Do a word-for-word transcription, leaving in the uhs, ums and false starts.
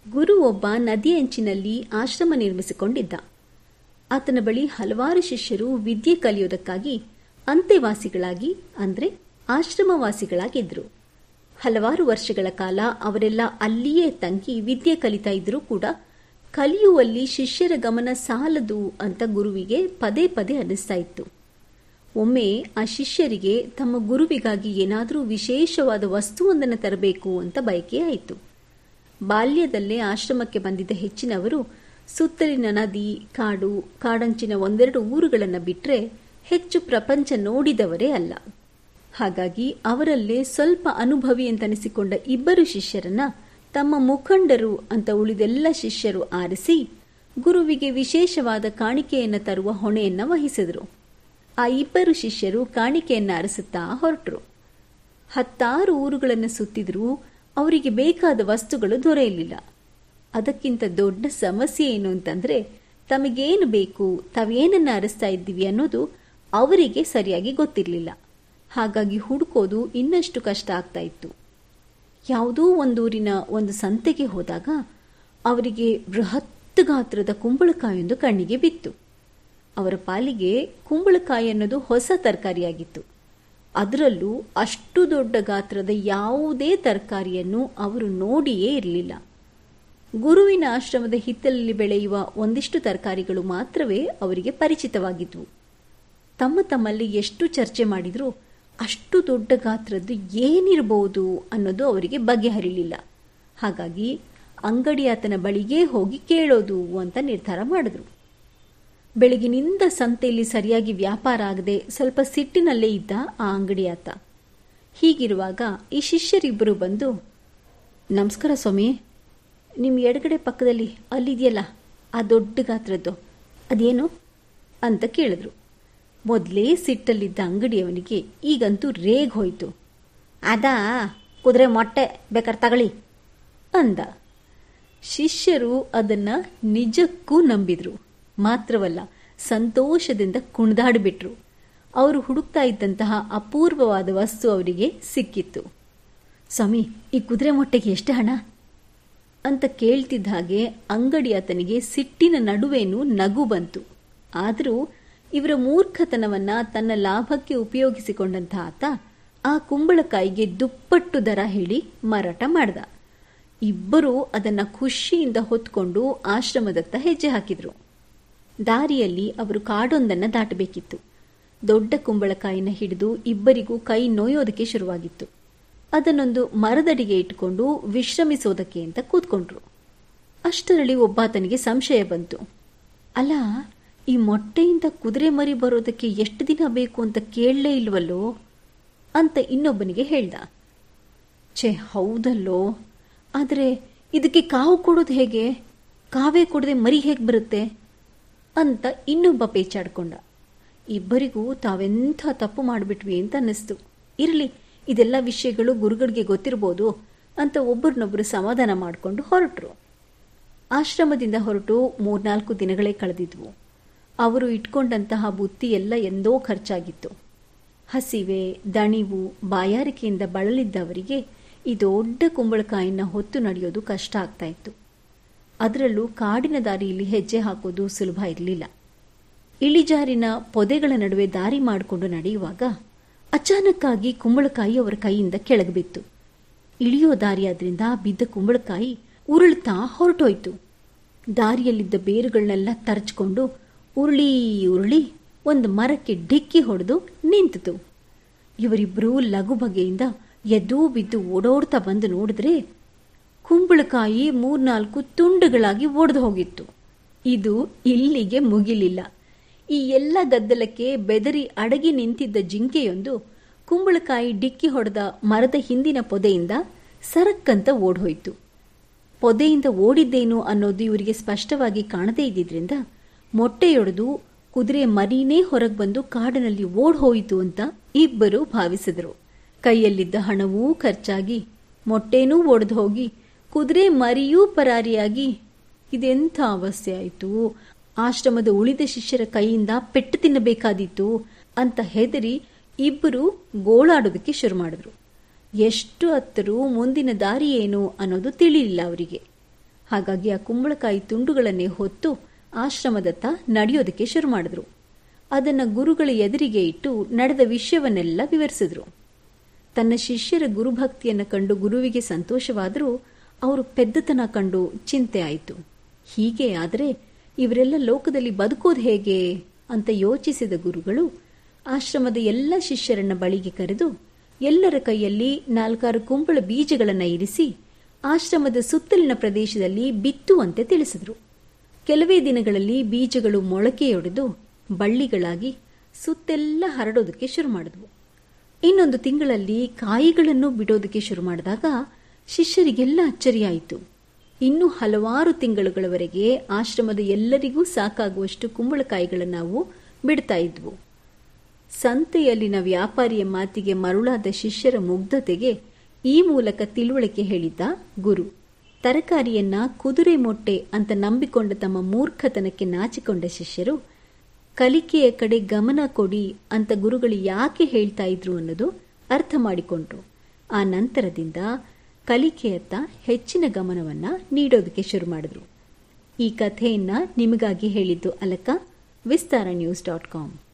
ಗುರು ಒಬ್ಬ ನದಿಯ ಅಂಚಿನಲ್ಲಿ ಆಶ್ರಮ ನಿರ್ಮಿಸಿಕೊಂಡಿದ್ದ. ಆತನ ಬಳಿ ಹಲವಾರು ಶಿಷ್ಯರು ವಿದ್ಯೆ ಕಲಿಯೋದಕ್ಕಾಗಿ ಅಂತೆವಾಸಿಗಳಾಗಿ ಅಂದ್ರೆ ಆಶ್ರಮವಾಸಿಗಳಾಗಿದ್ರು. ಹಲವಾರು ವರ್ಷಗಳ ಕಾಲ ಅವರೆಲ್ಲ ಅಲ್ಲಿಯೇ ತಂಗಿ ವಿದ್ಯೆ ಕಲಿತಾ ಇದ್ರೂ ಕೂಡ ಕಲಿಯುವಲ್ಲಿ ಶಿಷ್ಯರ ಗಮನ ಸಾಲದು ಅಂತ ಗುರುವಿಗೆ ಪದೇ ಪದೇ ಅನ್ನಿಸ್ತಾ ಇತ್ತು. ಒಮ್ಮೆ ಆ ಶಿಷ್ಯರಿಗೆ ತಮ್ಮ ಗುರುವಿಗಾಗಿ ಏನಾದರೂ ವಿಶೇಷವಾದ ವಸ್ತುವೊಂದನ್ನು ತರಬೇಕು ಅಂತ ಬಯಕೆಯಾಯಿತು. ಬಾಲ್ಯದಲ್ಲೇ ಆಶ್ರಮಕ್ಕೆ ಬಂದಿದ್ದ ಹೆಚ್ಚಿನವರು ಸುತ್ತಲಿನ ನದಿ, ಕಾಡು, ಕಾಡಂಚಿನ ಒಂದೆರಡು ಊರುಗಳನ್ನು ಬಿಟ್ರೆ ಹೆಚ್ಚು ಪ್ರಪಂಚ ನೋಡಿದವರೇ ಅಲ್ಲ. ಹಾಗಾಗಿ ಅವರಲ್ಲೇ ಸ್ವಲ್ಪ ಅನುಭವಿ ಅಂತನಿಸಿಕೊಂಡ ಇಬ್ಬರು ಶಿಷ್ಯರನ್ನ ತಮ್ಮ ಮುಖಂಡರು ಅಂತ ಉಳಿದೆಲ್ಲ ಶಿಷ್ಯರು ಆರಿಸಿ ಗುರುವಿಗೆ ವಿಶೇಷವಾದ ಕಾಣಿಕೆಯನ್ನು ತರುವ ಹೊಣೆಯನ್ನ ವಹಿಸಿದರು. ಆ ಇಬ್ಬರು ಶಿಷ್ಯರು ಕಾಣಿಕೆಯನ್ನು ಅರಸುತ್ತಾ ಹೊರಟರು. ಹತ್ತಾರು ಊರುಗಳನ್ನು ಸುತ್ತಿದ್ರೂ ಅವರಿಗೆ ಬೇಕಾದ ವಸ್ತುಗಳು ದೊರೆಯಲಿಲ್ಲ. ಅದಕ್ಕಿಂತ ದೊಡ್ಡ ಸಮಸ್ಯೆ ಏನು ಅಂತಂದ್ರೆ ತಮಗೇನು ಬೇಕು, ತಾವೇನನ್ನ ಅರಸ್ತಾ ಇದ್ದೀವಿ ಅನ್ನೋದು ಅವರಿಗೆ ಸರಿಯಾಗಿ ಗೊತ್ತಿರಲಿಲ್ಲ. ಹಾಗಾಗಿ ಹುಡುಕೋದು ಇನ್ನಷ್ಟು ಕಷ್ಟ ಆಗ್ತಾ ಇತ್ತು. ಯಾವುದೋ ಒಂದೂರಿನ ಒಂದು ಸಂತೆಗೆ ಹೋದಾಗ ಅವರಿಗೆ ಬೃಹತ್ ಗಾತ್ರದ ಕುಂಬಳಕಾಯೊಂದು ಕಣ್ಣಿಗೆ ಬಿತ್ತು. ಅವರ ಪಾಲಿಗೆ ಕುಂಬಳಕಾಯಿ ಅನ್ನೋದು ಹೊಸ ತರಕಾರಿಯಾಗಿತ್ತು. ಅದರಲ್ಲೂ ಅಷ್ಟು ದೊಡ್ಡ ಗಾತ್ರದ ಯಾವುದೇ ತರಕಾರಿಯನ್ನು ಅವರು ನೋಡಿಯೇ ಇರಲಿಲ್ಲ. ಗುರುವಿನ ಆಶ್ರಮದ ಹಿತ್ತಲಲ್ಲಿ ಬೆಳೆಯುವ ಒಂದಿಷ್ಟು ತರಕಾರಿಗಳು ಮಾತ್ರವೇ ಅವರಿಗೆ ಪರಿಚಿತವಾಗಿದ್ವು. ತಮ್ಮ ತಮ್ಮಲ್ಲಿ ಎಷ್ಟು ಚರ್ಚೆ ಮಾಡಿದ್ರೂ ಅಷ್ಟು ದೊಡ್ಡ ಗಾತ್ರದ್ದು ಏನಿರಬಹುದು ಅನ್ನೋದು ಅವರಿಗೆ ಬಗೆಹರಿಲಿಲ್ಲ. ಹಾಗಾಗಿ ಅಂಗಡಿಯಾತನ ಬಳಿಗೆ ಹೋಗಿ ಕೇಳೋದು ಅಂತ ನಿರ್ಧಾರ ಮಾಡಿದ್ರು. ಬೆಳಗಿನಿಂದ ಸಂತೆಯಲ್ಲಿ ಸರಿಯಾಗಿ ವ್ಯಾಪಾರ ಆಗದೆ ಸ್ವಲ್ಪ ಸಿಟ್ಟಿನಲ್ಲೇ ಇದ್ದ ಆ ಅಂಗಡಿಯಾತ. ಹೀಗಿರುವಾಗ ಈ ಶಿಷ್ಯರಿಬ್ಬರು ಬಂದು, ನಮಸ್ಕಾರ ಸ್ವಾಮಿ, ನಿಮ್ಮ ಎಡಗಡೆ ಪಕ್ಕದಲ್ಲಿ ಅಲ್ಲಿದೆಯಲ್ಲ ಆ ದೊಡ್ಡ ಗಾತ್ರದ್ದು ಅದೇನು ಅಂತ ಕೇಳಿದ್ರು. ಮೊದಲೇ ಸಿಟ್ಟಲ್ಲಿದ್ದ ಅಂಗಡಿಯವನಿಗೆ ಈಗಂತೂ ರೇಗ್ ಹೋಯ್ತು. ಅದಾ ಕುದುರೆ ಮೊಟ್ಟೆ, ಬೇಕಾದ್ರೆ ತಗಳಿ ಅಂದ. ಶಿಷ್ಯರು ಅದನ್ನ ನಿಜಕ್ಕೂ ನಂಬಿದ್ರು. ಮಾತ್ರವಲ್ಲ, ಸಂತೋಷದಿಂದ ಕುಣಿದಾಡಿಬಿಟ್ರು. ಅವರು ಹುಡುಕ್ತಾ ಇದ್ದಂತಹ ಅಪೂರ್ವವಾದ ವಸ್ತು ಅವರಿಗೆ ಸಿಕ್ಕಿತ್ತು. ಸ್ವಾಮಿ, ಈ ಕುದುರೆ ಮೊಟ್ಟೆಗೆ ಎಷ್ಟು ಹಣ ಅಂತ ಕೇಳ್ತಿದ್ದ ಹಾಗೆ ಅಂಗಡಿಯಾತನಿಗೆ ಸಿಟ್ಟಿನ ನಡುವೇನು ನಗು ಬಂತು. ಆದರೂ ಇವರ ಮೂರ್ಖತನವನ್ನ ತನ್ನ ಲಾಭಕ್ಕೆ ಉಪಯೋಗಿಸಿಕೊಂಡಂತಹ ಆತ ಆ ಕುಂಬಳಕಾಯಿಗೆ ದುಪ್ಪಟ್ಟು ದರ ಹೇಳಿ ಮಾರಾಟ ಮಾಡ್ದ. ಇಬ್ಬರೂ ಅದನ್ನ ಖುಷಿಯಿಂದ ಹೊತ್ಕೊಂಡು ಆಶ್ರಮದತ್ತ ಹೆಜ್ಜೆ ಹಾಕಿದ್ರು. ದಾರಿಯಲ್ಲಿ ಅವರು ಕಾಡೊಂದನ್ನು ದಾಟಬೇಕಿತ್ತು. ದೊಡ್ಡ ಕುಂಬಳಕಾಯಿನ ಹಿಡಿದು ಇಬ್ಬರಿಗೂ ಕೈ ನೋಯೋದಕ್ಕೆ ಶುರುವಾಗಿತ್ತು. ಅದನ್ನೊಂದು ಮರದಡಿಗೆ ಇಟ್ಟುಕೊಂಡು ವಿಶ್ರಮಿಸೋದಕ್ಕೆ ಅಂತ ಕೂತ್ಕೊಂಡ್ರು. ಅಷ್ಟರಲ್ಲಿ ಒಬ್ಬಾತನಿಗೆ ಸಂಶಯ ಬಂತು. ಅಲ್ಲ, ಈ ಮೊಟ್ಟೆಯಿಂದ ಕುದುರೆ ಮರಿ ಬರೋದಕ್ಕೆ ಎಷ್ಟು ದಿನ ಬೇಕು ಅಂತ ಕೇಳಲೇ ಇಲ್ವಲ್ಲೋ ಅಂತ ಇನ್ನೊಬ್ಬನಿಗೆ ಹೇಳ್ದ. ಛೇ, ಹೌದಲ್ಲೋ, ಆದರೆ ಇದಕ್ಕೆ ಕಾವು ಕೊಡೋದು ಹೇಗೆ? ಕಾವೇ ಕೊಡದೆ ಮರಿ ಹೇಗೆ ಬರುತ್ತೆ ಅಂತ ಇನ್ನೊಬ್ಬ ಪೇಚಾಡ್ಕೊಂಡ. ಇಬ್ಬರಿಗೂ ತಾವೆಂಥ ತಪ್ಪು ಮಾಡಿಬಿಟ್ವಿ ಅಂತ ಅನ್ನಿಸ್ತು. ಇರಲಿ, ಇದೆಲ್ಲ ವಿಷಯಗಳು ಗುರುಗಳಿಗೆ ಗೊತ್ತಿರಬಹುದು ಅಂತ ಒಬ್ಬರನ್ನೊಬ್ಬರು ಸಮಾಧಾನ ಮಾಡಿಕೊಂಡು ಹೊರಟರು. ಆಶ್ರಮದಿಂದ ಹೊರಟು ಮೂರ್ನಾಲ್ಕು ದಿನಗಳೇ ಕಳೆದಿದ್ವು. ಅವರು ಇಟ್ಕೊಂಡಂತಹ ಬುತ್ತಿ ಎಲ್ಲ ಎಂದೋ ಖರ್ಚಾಗಿತ್ತು. ಹಸಿವೆ, ದಣಿವು, ಬಾಯಾರಿಕೆಯಿಂದ ಬಳಲಿದ್ದವರಿಗೆ ಈ ದೊಡ್ಡ ಕುಂಬಳಕಾಯಿನ ಹೊತ್ತು ನಡೆಯೋದು ಕಷ್ಟ ಆಗ್ತಾ ಇತ್ತು. ಅದರಲ್ಲೂ ಕಾಡಿನ ದಾರಿಯಲ್ಲಿ ಹೆಜ್ಜೆ ಹಾಕೋದು ಸುಲಭ ಇರಲಿಲ್ಲ. ಇಳಿಜಾರಿನ ಪೊದೆಗಳ ನಡುವೆ ದಾರಿ ಮಾಡಿಕೊಂಡು ನಡೆಯುವಾಗ ಅಚಾನಕ್ಕಾಗಿ ಕುಂಬಳಕಾಯಿ ಅವರ ಕೈಯಿಂದ ಕೆಳಗೆ ಬಿತ್ತು. ಇಳಿಯೋ ದಾರಿಯಾದ್ರಿಂದ ಬಿದ್ದ ಕುಂಬಳಕಾಯಿ ಉರುಳ್ತಾ ಹೊರಟೋಯ್ತು. ದಾರಿಯಲ್ಲಿದ್ದ ಬೇರುಗಳನ್ನೆಲ್ಲ ತರಚ್ಕೊಂಡು ಉರುಳಿ ಉರುಳಿ ಒಂದು ಮರಕ್ಕೆ ಡಿಕ್ಕಿ ಹೊಡೆದು ನಿಂತಿತು. ಇವರಿಬ್ಬರೂ ಲಘು ಬಗೆಯಿಂದ ಎದ್ದೂ ಬಿದ್ದು ಓಡೋಡ್ತಾ ಬಂದು ನೋಡಿದ್ರೆ ಕುಂಬಳಕಾಯಿ ಮೂರ್ನಾಲ್ಕು ತುಂಡುಗಳಾಗಿ ಒಡೆದು ಹೋಗಿತ್ತು. ಇದು ಇಲ್ಲಿಗೆ ಮುಗಿಲಿಲ್ಲ. ಈ ಎಲ್ಲ ಗದ್ದಲಕ್ಕೆ ಬೆದರಿ ಅಡಗಿ ನಿಂತಿದ್ದ ಜಿಂಕೆಯೊಂದು ಕುಂಬಳಕಾಯಿ ಡಿಕ್ಕಿ ಹೊಡೆದ ಮರದ ಹಿಂದಿನ ಪೊದೆಯಿಂದ ಸರಕ್ಕಂತ ಓಡ್ಹೋಯ್ತು. ಪೊದೆಯಿಂದ ಓಡಿದ್ದೇನು ಅನ್ನೋದು ಇವರಿಗೆ ಸ್ಪಷ್ಟವಾಗಿ ಕಾಣದೇ ಇದ್ದಿದ್ರಿಂದ ಮೊಟ್ಟೆಯೊಡೆದು ಕುದುರೆ ಮರಿನೇ ಹೊರಗೆ ಬಂದು ಕಾಡಿನಲ್ಲಿ ಓಡ್ ಹೋಯಿತು ಅಂತ ಇಬ್ಬರು ಭಾವಿಸಿದರು. ಕೈಯಲ್ಲಿದ್ದ ಹಣವೂ ಖರ್ಚಾಗಿ, ಮೊಟ್ಟೆನೂ ಒಡೆದು ಹೋಗಿ, ಕುದುರೆ ಮರಿಯೂ ಪರಾರಿಯಾಗಿ ಇದೆಂಥ ಅವಸ್ಥೆ ಆಯಿತು. ಆಶ್ರಮದ ಉಳಿದ ಶಿಷ್ಯರ ಕೈಯಿಂದ ಪೆಟ್ಟು ತಿನ್ನಬೇಕಾದೀತು ಅಂತ ಹೆದರಿ ಇಬ್ಬರು ಗೋಳಾಡೋದಕ್ಕೆ ಶುರು ಮಾಡಿದ್ರು. ಎಷ್ಟು ಹತ್ತರೂ ಮುಂದಿನ ದಾರಿ ಏನು ಅನ್ನೋದು ತಿಳಿಲಿಲ್ಲ ಅವರಿಗೆ. ಹಾಗಾಗಿ ಆ ಕುಂಬಳಕಾಯಿ ತುಂಡುಗಳನ್ನೇ ಹೊತ್ತು ಆಶ್ರಮದತ್ತ ನಡೆಯೋದಕ್ಕೆ ಶುರು ಮಾಡಿದ್ರು. ಅದನ್ನ ಗುರುಗಳ ಎದುರಿಗೆ ಇಟ್ಟು ನಡೆದ ವಿಷಯವನ್ನೆಲ್ಲ ವಿವರಿಸಿದ್ರು. ತನ್ನ ಶಿಷ್ಯರ ಗುರುಭಕ್ತಿಯನ್ನು ಕಂಡು ಗುರುವಿಗೆ ಸಂತೋಷವಾದರೂ ಅವರು ಪೆದ್ದತನ ಕಂಡು ಚಿಂತೆ ಆಯಿತು. ಹೀಗೆ ಆದರೆ ಇವರೆಲ್ಲ ಲೋಕದಲ್ಲಿ ಬದುಕೋದು ಹೇಗೆ ಅಂತ ಯೋಚಿಸಿದ ಗುರುಗಳು ಆಶ್ರಮದ ಎಲ್ಲ ಶಿಷ್ಯರನ್ನ ಬಳಿಗೆ ಕರೆದು ಎಲ್ಲರ ಕೈಯಲ್ಲಿ ನಾಲ್ಕಾರು ಕುಂಬಳ ಬೀಜಗಳನ್ನು ಇರಿಸಿ ಆಶ್ರಮದ ಸುತ್ತಲಿನ ಪ್ರದೇಶದಲ್ಲಿ ಬಿತ್ತುವಂತೆ ತಿಳಿಸಿದ್ರು. ಕೆಲವೇ ದಿನಗಳಲ್ಲಿ ಬೀಜಗಳು ಮೊಳಕೆಯೊಡೆದು ಬಳ್ಳಿಗಳಾಗಿ ಸುತ್ತೆಲ್ಲ ಹರಡೋದಕ್ಕೆ ಶುರು ಮಾಡಿದ್ವು. ಇನ್ನೊಂದು ತಿಂಗಳಲ್ಲಿ ಕಾಯಿಗಳನ್ನು ಬಿಡೋದಕ್ಕೆ ಶುರು ಮಾಡಿದಾಗ ಶಿಷ್ಯರಿಗೆಲ್ಲ ಅಚ್ಚರಿಯಾಯಿತು. ಇನ್ನು ಹಲವಾರು ತಿಂಗಳುಗಳವರೆಗೆ ಆಶ್ರಮದ ಎಲ್ಲರಿಗೂ ಸಾಕಾಗುವಷ್ಟು ಕುಂಬಳಕಾಯಿಗಳನ್ನು ನಾವು ಬಿಡ್ತಾ ಇದ್ವು. ಸಂತೆಯಲ್ಲಿನ ವ್ಯಾಪಾರಿಯ ಮಾತಿಗೆ ಮರುಳಾದ ಶಿಷ್ಯರ ಮುಗ್ಧತೆಗೆ ಈ ಮೂಲಕ ತಿಳುವಳಿಕೆ ಹೇಳಿದ್ದ ಗುರು. ತರಕಾರಿಯನ್ನ ಕುದುರೆ ಮೊಟ್ಟೆ ಅಂತ ನಂಬಿಕೊಂಡ ತಮ್ಮ ಮೂರ್ಖತನಕ್ಕೆ ನಾಚಿಕೊಂಡ ಶಿಷ್ಯರು ಕಲಿಕೆಯ ಕಡೆ ಗಮನ ಕೊಡಿ ಅಂತ ಗುರುಗಳು ಯಾಕೆ ಹೇಳ್ತಾ ಇದ್ರು ಅನ್ನೋದು ಅರ್ಥ ಮಾಡಿಕೊಂಡ್ರು. ಆ ನಂತರದಿಂದ ಕಲಿಕೆಯತ್ತ ಹೆಚ್ಚಿನ ಗಮನವನ್ನ ನೀಡೋದಕ್ಕೆ ಶುರು ಮಾಡಿದ್ರು. ಈ ಕಥೆಯನ್ನ ನಿಮಗಾಗಿ ಹೇಳಿದ್ದು Alaka, Vistara news dot com.